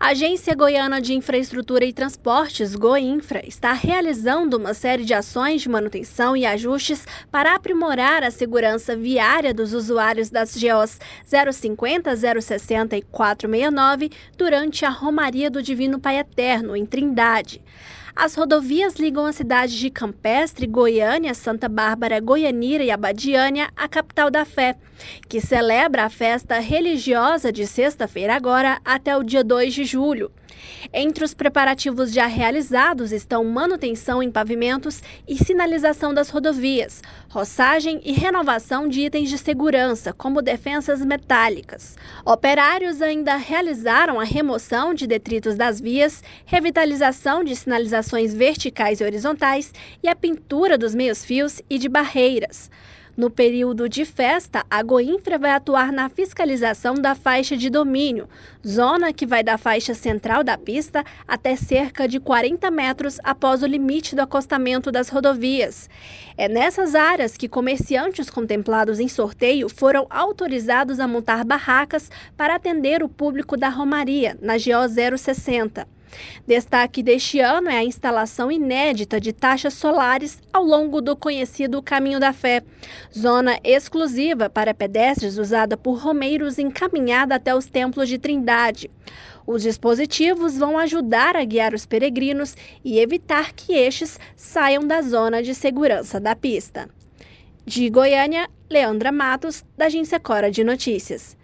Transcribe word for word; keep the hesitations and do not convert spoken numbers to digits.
A Agência Goiana de Infraestrutura e Transportes, Goinfra, está realizando uma série de ações de manutenção e ajustes para aprimorar a segurança viária dos usuários das G Os zero cinquenta, zero sessenta e quatrocentos e sessenta e nove durante a Romaria do Divino Pai Eterno, em Trindade. As rodovias ligam as cidades de Campestre, Goiânia, Santa Bárbara, Goianira e Abadiânia à capital da fé, que celebra a festa religiosa de sexta-feira agora até o dia dois de julho. Entre os preparativos já realizados estão manutenção em pavimentos e sinalização das rodovias, roçagem e renovação de itens de segurança, como defensas metálicas. Operários ainda realizaram a remoção de detritos das vias, revitalização de sinalizações verticais e horizontais e a pintura dos meios-fios e de barreiras. No período de festa, a Goinfra vai atuar na fiscalização da faixa de domínio, zona que vai da faixa central da pista até cerca de quarenta metros após o limite do acostamento das rodovias. É nessas áreas que comerciantes contemplados em sorteio foram autorizados a montar barracas para atender o público da Romaria, na G O zero sessenta. Destaque deste ano é a instalação inédita de taxas solares ao longo do conhecido Caminho da Fé, zona exclusiva para pedestres usada por romeiros encaminhada até os templos de Trindade. Os dispositivos vão ajudar a guiar os peregrinos e evitar que estes saiam da zona de segurança da pista. De Goiânia, Leandra Matos, da Agência Cora de Notícias.